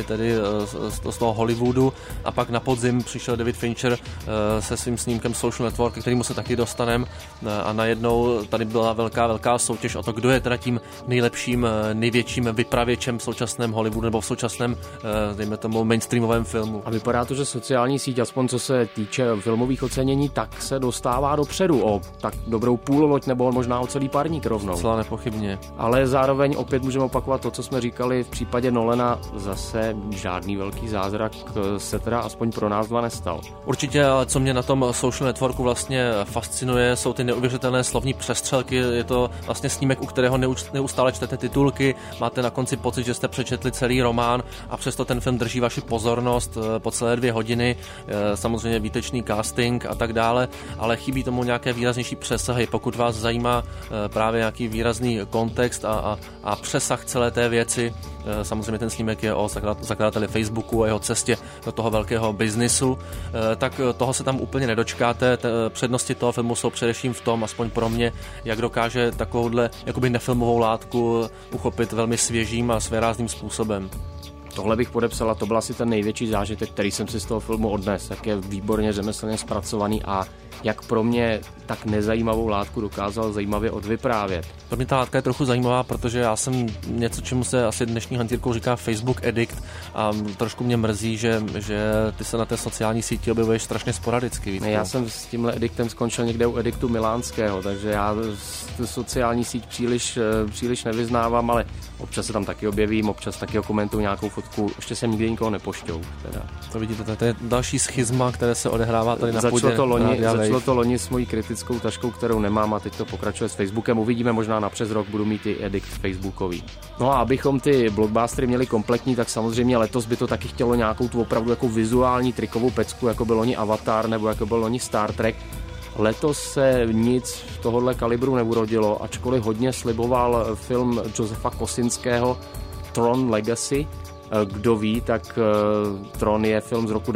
z toho Hollywoodu, a pak na podzim přišel David Fincher se svým snímkem Social Network, k kterému se taky dostanem, a najednou tady byla velká soutěž o to, kdo je teda tím nejlepším, největším vypravěčem v současném Hollywoodu nebo v současném, dejme tomu, mainstreamovém filmu. A vypadá to, že sociální síť, aspoň co se týče filmových ocenění, tak se dostává dopředu o tak dobrou půlloď nebo možná o celý párník rovnou. Celá nepochybně. Ale zároveň opět můžeme opakovat to, co jsme říkali v případě Nolana, zase žádný velký zázrak se teda aspoň pro nás dva nestal. Určitě, ale co mě na tom Social Networku vlastně fascinuje, jsou ty neuvěřitelné slovní přestřelky. Je to vlastně snímek, u kterého neustále čtete titulky, máte na konci pocit, že jste přečetli celý román, a přesto ten film drží vaši pozornost po celé 2 hodiny. Samozřejmě výtečný casting a tak dále, ale chybí tomu nějaké výraznější přesahy. Pokud vás zajímá právě nějaký výrazný kontext a přesah celé té věci, samozřejmě ten snímek je o zakladateli Facebooku a jeho cestě do toho velkého biznisu, tak toho se tam úplně nedočkáte. Přednosti toho filmu jsou především v tom, aspoň pro mě, jak dokáže takovouhle jakoby nefilmovou látku uchopit velmi svěžím a svérázným způsobem. Tohle bych podepsala, to byl asi ten největší zážitek, který jsem si z toho filmu odnes, jak je výborně řemeslně zpracovaný a jak pro mě tak nezajímavou látku dokázal zajímavě odvyprávět. Pro mě ta látka je trochu zajímavá, protože já jsem něco, čemu se asi dnešní hantýrkou říká Facebook addict, a trošku mě mrzí, že ty se na té sociální síti objevuješ strašně sporadicky. Víc. Já jsem s tímhle addictem skončil někde u addictu milánského, takže já tu sociální síť příliš nevyznávám, ale občas se tam taky objevím, občas taky komentuju nějakou fotku, ještě jsem nikdy nikoho nepošťou. Teda. To vidíte, to je další schizma, které se odehrává tady na půdě. Začalo to loni s mojí kritickou taškou, kterou nemám, a teď to pokračuje s Facebookem. Uvidíme, možná na přes rok budu mít i edikt facebookový. No a abychom ty blockbustery měli kompletní, tak samozřejmě letos by to taky chtělo nějakou tu opravdu jako vizuální trikovou pecku, jako byl loni Avatar nebo jako byl loni Star Trek. Letos se nic tohohle kalibru neurodilo, ačkoliv hodně sliboval film Josefa Kosinského Tron Legacy. Kdo ví, tak Tron je film z roku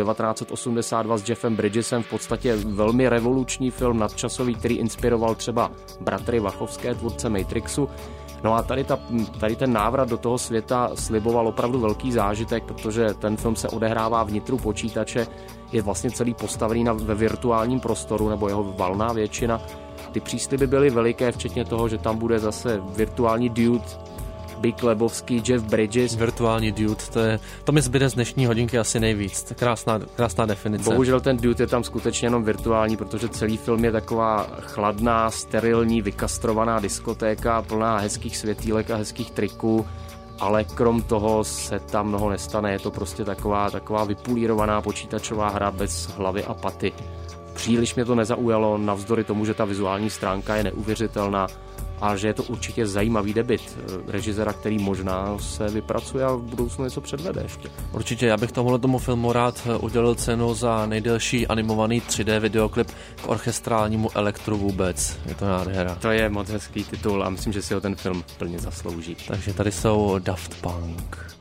1982 s Jeffem Bridgesem, v podstatě velmi revoluční film nadčasový, který inspiroval třeba bratry Wachowské, tvůrce Matrixu. No a tady ten návrat do toho světa sliboval opravdu velký zážitek, protože ten film se odehrává vnitru počítače, je vlastně celý postavený ve virtuálním prostoru, nebo jeho valná většina. Ty přísliby byly veliké, včetně toho, že tam bude zase virtuální dude, Big Lebowski, Jeff Bridges. Virtuální dude, to mi zbyde z dnešní hodinky asi nejvíc. Krásná definice. Bohužel ten dude je tam skutečně jenom virtuální, protože celý film je taková chladná, sterilní, vykastrovaná diskotéka, plná hezkých světýlek a hezkých triků, ale krom toho se tam mnoho nestane. Je to prostě taková vypulírovaná počítačová hra bez hlavy a paty. Příliš mě to nezaujalo, navzdory tomu, že ta vizuální stránka je neuvěřitelná, a že je to určitě zajímavý debut režiséra, který možná se vypracuje a v budoucnu něco předvede ještě. Určitě, já bych tomu filmu rád udělil cenu za nejdelší animovaný 3D videoklip k orchestrálnímu elektru vůbec. Je to nádhera. To je moc hezký titul a myslím, že si ho ten film plně zaslouží. Takže tady jsou Daft Punk.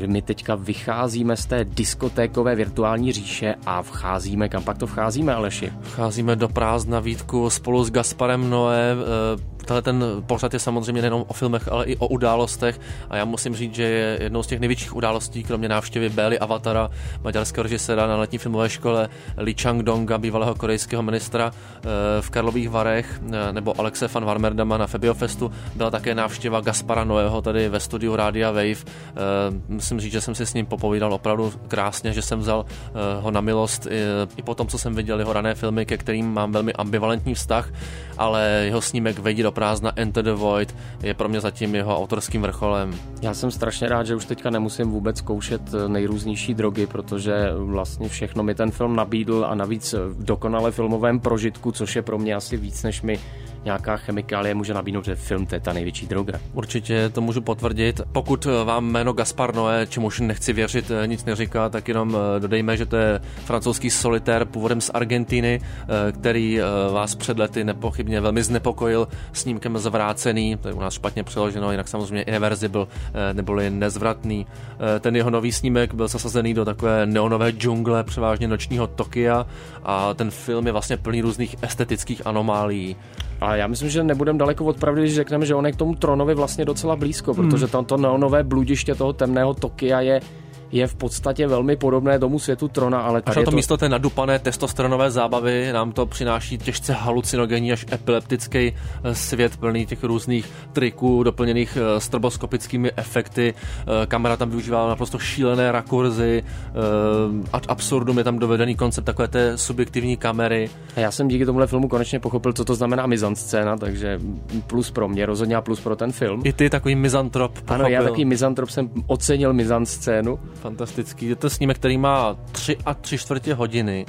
že my teďka vycházíme z té diskotékové virtuální říše a vcházíme, kam pak to vcházíme, Aleši? Vcházíme do prázdna, Vítku, spolu s Gasparem Noé. Tenhle ten pořad je samozřejmě nejenom o filmech, ale i o událostech a já musím říct, že je jednou z těch největších událostí, kromě návštěvy Bély Avatara, maďarského režiséra na letní filmové škole, Lee Chang-donga, bývalého korejského ministra v Karlových Varech, nebo Alexe van Warmerdama na Febiofestu, byla také návštěva Gaspara Noého tady ve studiu Rádia Wave. Musím říct, že jsem si s ním popovídal opravdu krásně, že jsem vzal ho na milost i po tom, co jsem viděl jeho rané filmy, ke kterým mám velmi ambivalentní vztah, ale jeho snímek Vejdi do prázdna, Enter the Void, je pro mě zatím jeho autorským vrcholem. Já jsem strašně rád, že už teďka nemusím vůbec zkoušet nejrůznější drogy, protože vlastně všechno mi ten film nabídl a navíc v dokonale filmovém prožitku, což je pro mě asi víc, než mi nějaká chemikálie může nabídnout, že film to je ta největší droga. Určitě to můžu potvrdit. Pokud vám jméno Gaspar Noé, čemuž nechci věřit, nic neříká, tak jenom dodejme, že to je francouzský solitér původem z Argentiny, který vás před lety nepochybně velmi znepokojil snímkem Zvrácený, to je u nás špatně přeloženo, jinak samozřejmě Irreversible, neboli Nezvratný. Ten jeho nový snímek byl zasazený do takové neonové džungle, převážně nočního Tokia, a ten film je vlastně plný různých estetických anomálií. A já myslím, že nebudeme daleko od pravdy, když řekneme, že on je k tomu Tronovi vlastně docela blízko, protože tam to neonové bludiště toho temného Tokia je v podstatě velmi podobné tomu světu Trona, ale tady až na to místo té nadupané testosteronové zábavy nám to přináší těžce halucinogenní až epileptický svět plný těch různých triků, doplněných stroboskopickými efekty. Kamera tam využívá naprosto šílené rakurzy, ad absurdum je tam dovedený koncept takové té subjektivní kamery. A já jsem díky tomuhle filmu konečně pochopil, co to znamená mizanscéna, takže plus pro mě, rozhodně a plus pro ten film. I ty takový mizantrop pochopil. Ano, já takový mizantrop jsem ocenil mizanscénu. Fantastický. Je to snímek, který má 3 3/4 hodiny,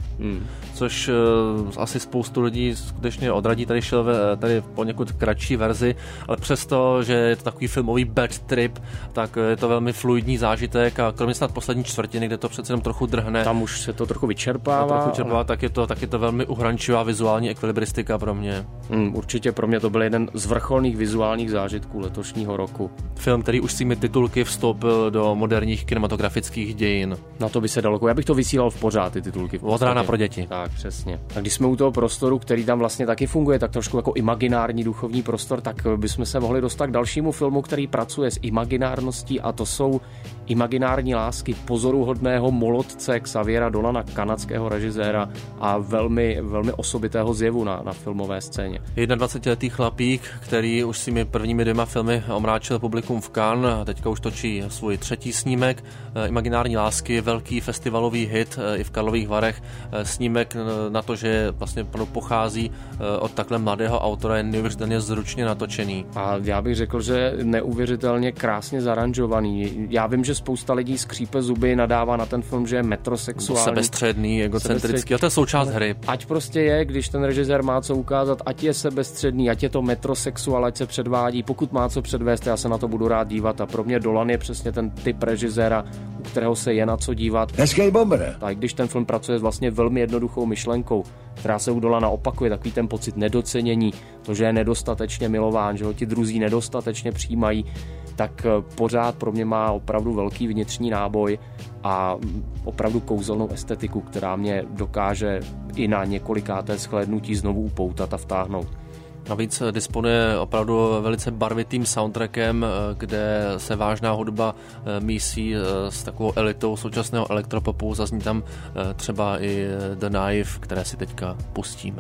což asi spoustu lidí skutečně odradí. Tady šel tady poněkud kratší verzi, ale přesto, že je to takový filmový bad trip, tak je to velmi fluidní zážitek a kromě snad poslední čtvrtiny, kde to přece jenom trochu drhne. Tam už se to trochu vyčerpává. Tak je to velmi uhrančivá vizuální ekvilibristika pro mě. Určitě pro mě to byl jeden z vrcholných vizuálních zážitků letošního roku. Film, který už svými titulky vstoupil do moderních kinematografických dějin. Na to by se dalo. Já bych to vysílal v pořád, ty titulky. Od rána pro děti. Tak, přesně. A když jsme u toho prostoru, který tam vlastně taky funguje, tak trošku jako imaginární duchovní prostor, tak bychom se mohli dostat k dalšímu filmu, který pracuje s imaginárností, a to jsou Imaginární lásky pozoruhodného molodce Xaviera Dolana, kanadského režiséra a velmi, velmi osobitého zjevu na filmové scéně. 21letý chlapík, který už svými prvními 2 filmy omráčil publikum v Cannes a teďka už točí svůj 3. snímek. Imaginární lásky, velký festivalový hit i v Karlových Varech. Snímek na to, že vlastně pochází od takhle mladého autora, je neuvěřitelně zručně natočený. A já bych řekl, že neuvěřitelně krásně zaranžovaný. Já vím, že spousta lidí skřípe zuby, nadává na ten film, že je metrosexuální. Sebestředný, egocentrický, a to je součást hry. Ať prostě je, když ten režisér má co ukázat, ať je sebestředný, ať je to metrosexuál, ať se předvádí, pokud má co předvést, já se na to budu rád dívat, a pro mě Dolan je přesně ten typ režiséra, u kterého se je na co dívat. Hezký bomber. Tak když ten film pracuje s vlastně velmi jednoduchou myšlenkou, která se u Dolana opakuje, takový ten pocit nedocenění, to, že je nedostatečně milován, že ho ti druzí nedostatečně přijímají, tak pořád pro mě má opravdu velký vnitřní náboj a opravdu kouzelnou estetiku, která mě dokáže i na několikáté shlédnutí znovu upoutat a vtáhnout. Navíc disponuje opravdu velice barvitým soundtrackem, kde se vážná hudba mísí s takovou elitou současného elektropopu. Zazní tam třeba i The Knife, které si teďka pustíme.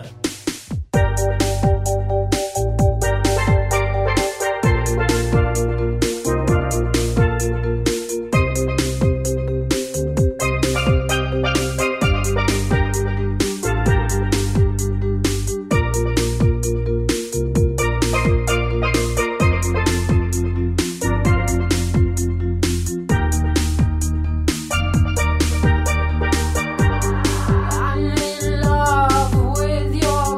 I'm in love with your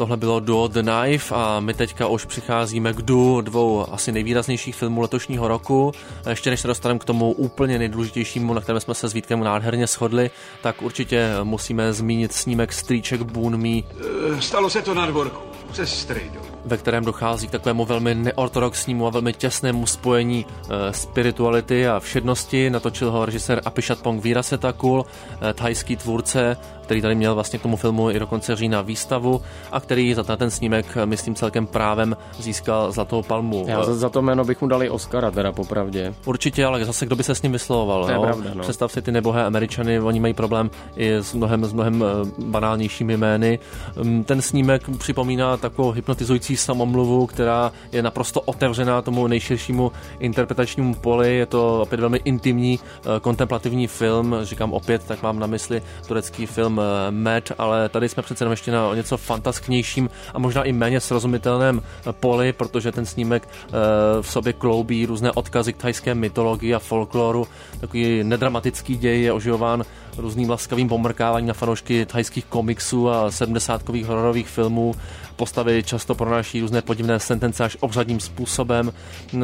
tohle bylo duo The Knife a my teďka už přicházíme k duo dvou asi nejvýraznějších filmů letošního roku. Ještě než se dostaneme k tomu úplně nejdůležitějšímu, na kterém jsme se s Vítkem nádherně shodli, tak určitě musíme zmínit snímek Strýček Boon Me. Stalo se to na dvorku se strejdou, ve kterém dochází k takovému velmi neortodoxnímu a velmi těsnému spojení spirituality a všednosti. Natočil ho režisér Apichatpong Weerasettakul, thajský tvůrce, který tady měl vlastně k tomu filmu i do konce října výstavu a který za ten snímek, myslím, celkem právem získal Zlatou palmu. Já za to jméno bych mu dali Oscara, teda popravdě. Určitě, ale zase kdo by se s ním vyslovoval? To je pravda, no. Představ si ty nebohé Američany, oni mají problém i s mnohem banálnějšími jmény. Ten snímek připomíná takovou hypnotizující samomluvu, která je naprosto otevřená tomu nejširšímu interpretačnímu poli. Je to opět velmi intimní, kontemplativní film. Říkám opět, tak mám na mysli turecký film Med, ale tady jsme přece ještě na o něco fantasknějším a možná i méně srozumitelném poli, protože ten snímek v sobě kloubí různé odkazy k thajské mytologii a folkloru. Takový nedramatický děj je oživován různým laskavým pomrkáváním na fanoušky thajských komiksů a 70kových hororových filmů. Postavy často pronáší různé podivné sentence až obřadním způsobem.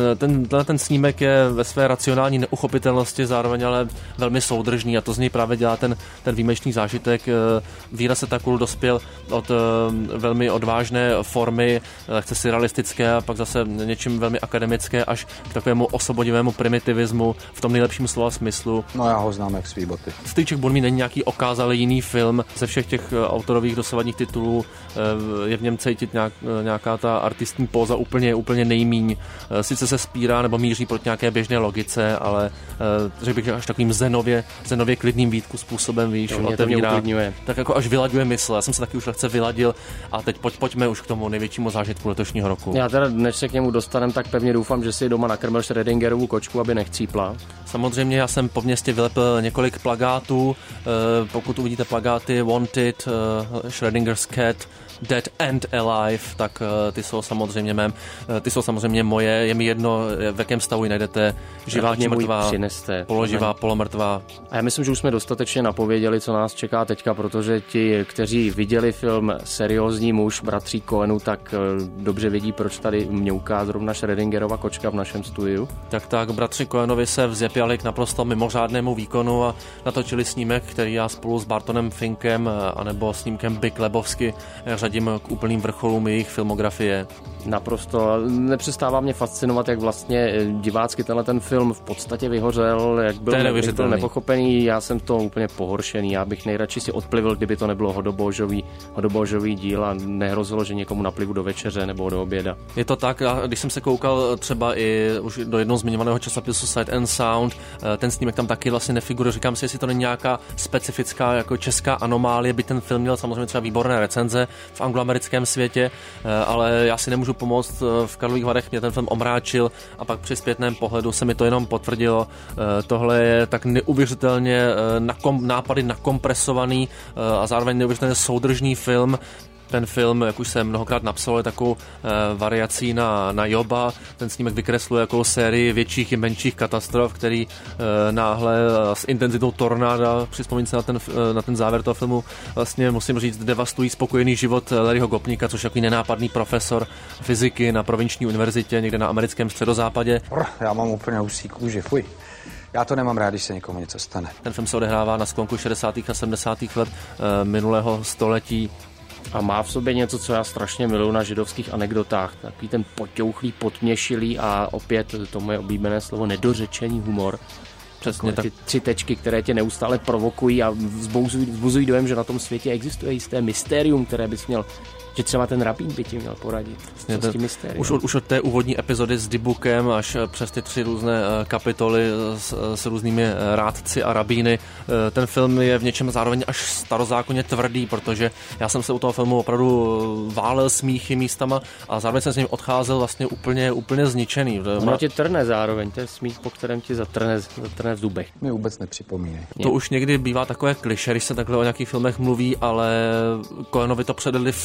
Ten snímek je ve své racionální neuchopitelnosti zároveň ale velmi soudržný a to z něj právě dělá ten výjimečný zážitek. Weerasettakul dospěl od velmi odvážné formy, chce si realistické a pak zase něčím velmi akademické až k takovému osvobodivému primitivismu v tom nejlepším slova smyslu. No já ho znám jak svý boty. Strýček Boon Me není nějaký okázalý jiný film. Ze všech těch autorových dosavadních titulů je v něm cítit nějaká ta artistní póza úplně nejmíň. Sice se spírá nebo míří proti nějaké běžné logice, ale řekl bych, že až takovým zenově klidným výtku způsobem, víš, otevírá, tak jako až vylaďuje mysl. Já jsem se taky už lehce vyladil a teď pojďme už k tomu největšímu zážitku letošního roku. Já teda, než se k němu dostanem, tak pevně doufám, že si doma nakrmil Schrödingerovu kočku, aby nechcípla. Samozřejmě já jsem po městě vylepil několik plakátů. Pokud uvidíte plakáty Wanted, Schrödinger's Cat, Dead and Alive, tak ty jsou samozřejmě moje. Je mi jedno, v jakém stavu ji najdete, živá či mrtvá, položivá, polomrtvá. A já myslím, že už jsme dostatečně napověděli, co nás čeká teďka, protože ti, kteří viděli film Seriózní muž bratří Coenů, tak dobře vědí, proč tady mňouká zrovna Schrödingerova kočka v našem studiu. Tak, bratři Coenovi se vzjepěli k naprosto mimořádnému výkonu a natočili snímek, který já spolu s Bartonem Finkem anebo snímkem Big Lebowski řadím k úplným vrcholům jejich filmografie. Naprosto. Nepřestává mě fascinovat, jak vlastně divácky ten film v podstatě vyhořel, jak byl nepochopený. Já jsem to úplně pohoršený. Já bych nejradši si odplivil, kdyby to nebylo hodobožový díl a nehrozilo, že někomu naplivu do večeře nebo do oběda. Je to tak, a když jsem se koukal třeba i už do jednoho zmiňovaného časopisu Sight and Sound, ten snímek tam taky vlastně nefiguruje. Říkám si, jestli to není nějaká specifická jako česká anomálie, by ten film měl samozřejmě třeba výborné recenze v angloamerickém světě, ale já si nemůžu pomoct. V Karlových Varech mě ten film omráčil a pak při zpětném pohledu se mi to jenom potvrdilo. Tohle je tak neuvěřitelně nápady nakompresovaný a zároveň neuvěřitelně soudržný film. Ten film, jak už jsem mnohokrát napsal, je takovou variací na Joba. Ten snímek vykresluje jako sérii větších i menších katastrof, který náhle s intenzitou tornáda, při vzpomínce na ten závěr toho filmu, vlastně musím říct, devastují spokojený život Larryho Gopnika, což je takový nenápadný profesor fyziky na provinční univerzitě někde na americkém středozápadě. Já mám úplně husí kůži, fuj. Já to nemám rád, když se někomu něco stane. Ten film se odehrává na sklonku 60. a 70. let minulého století. A má v sobě něco, co já strašně miluji na židovských anekdotách. Takový ten potěuchlý, potměšilý a opět to moje oblíbené slovo nedořečený humor. Přesně tak. Ty 3 tečky, které tě neustále provokují a vzbuzují dojem, že na tom světě existuje jisté mystérium, které bys měl, že třeba ten rabín by ti měl poradit. Už od té úvodní epizody s Dybukem až přes ty 3 různé kapitoly s různými rádci a rabíny. Ten film je v něčem zároveň až starozákonně tvrdý, protože já jsem se u toho filmu opravdu válel smíchy místama a zároveň jsem s ním odcházel vlastně úplně zničený. Ono tě trne zároveň, to je smích, po kterém ti zatrne v zubech. Mi vůbec nepřipomínej. To už někdy bývá takové klišé, když se takhle o nějakých filmech mluví, ale Coenovi to předali v tak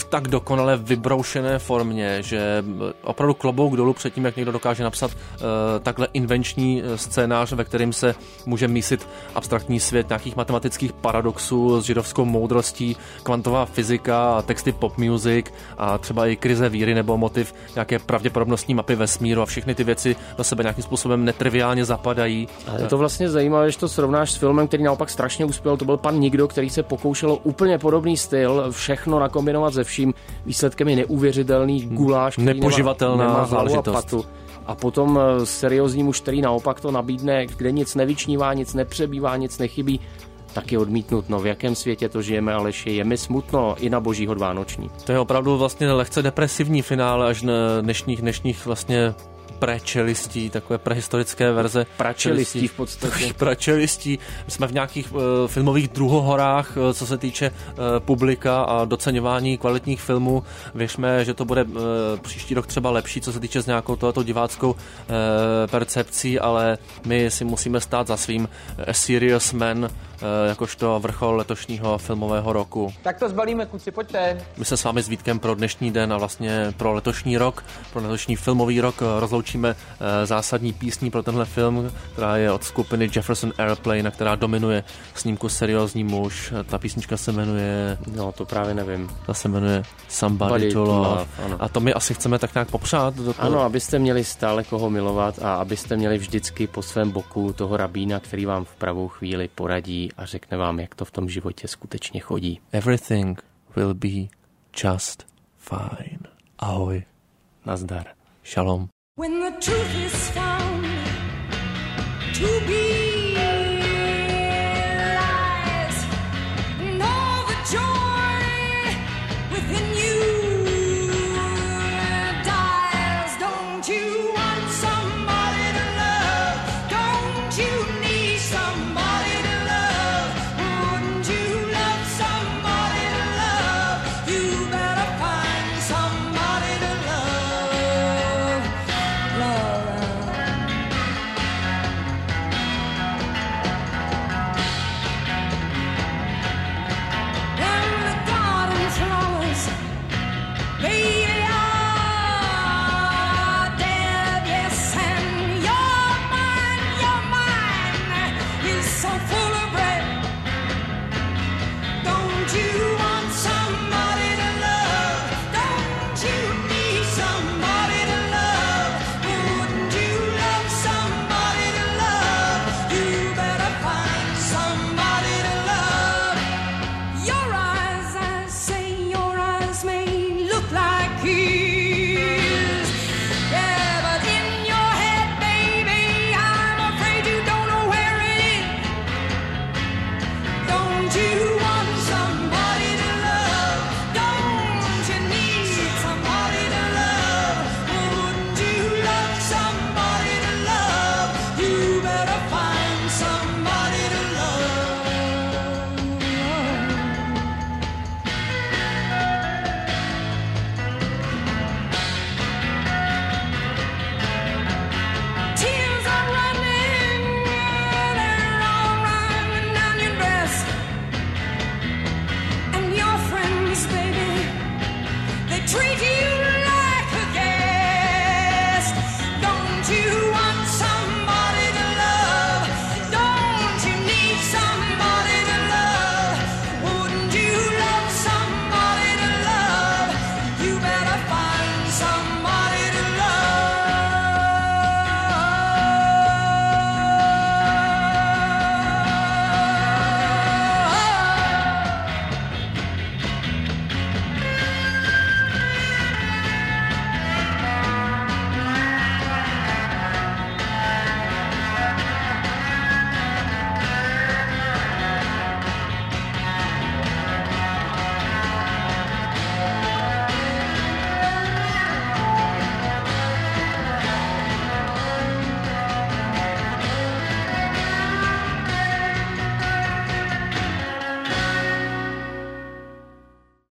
dokonale vybroušené formě, že opravdu klobouk dolů před tím, jak někdo dokáže napsat takhle invenční scénář, ve kterém se může mísit abstraktní svět nějakých matematických paradoxů s židovskou moudrostí, kvantová fyzika, texty pop music a třeba i krize víry nebo motiv nějaké pravděpodobnostní mapy vesmíru a všechny ty věci do sebe nějakým způsobem netriviálně zapadají. A je to vlastně zajímavé, že to srovnáš s filmem, který naopak strašně uspěl, to byl Pan Nikdo, který se pokoušel úplně podobný styl, všechno nakombinovat se vším, výsledkem je neuvěřitelný guláš, který nemá hlavu a patu. A potom seriózní muž, který naopak to nabídne, kde nic nevyčnívá, nic nepřebývá, nic nechybí, tak je odmítnut. No v jakém světě to žijeme, Aleši, je mi smutno i na Boží hod vánoční. To je opravdu vlastně lehce depresivní finále až na dnešních vlastně pračelistí, takové prehistorické verze. Pračelistí v podstatě. Pračelistí. Jsme v nějakých filmových druhohorách, co se týče publika a doceňování kvalitních filmů. Věřme, že to bude příští rok třeba lepší, co se týče s nějakou tohleto diváckou percepcí, ale my si musíme stát za svým. A Serious Man, jakožto vrchol letošního filmového roku. Tak to zbalíme, kluci, pojďte. My se s vámi s Vítkem pro dnešní den a vlastně pro letošní rok, pro letošní filmový rok rozloučíme zásadní písní pro tenhle film, která je od skupiny Jefferson Airplane, která dominuje snímku Seriózní muž. Ta písnička se jmenuje... No, to právě nevím. Ta se jmenuje Somebody to Love. A to my asi chceme tak nějak popřát. Ano, abyste měli stále koho milovat a abyste měli vždycky po svém boku toho rabína, který vám v pravou chvíli poradí a řekne vám, jak to v tom životě skutečně chodí. Everything will be just fine. Ahoj. Nazdar. Shalom. When the truth is found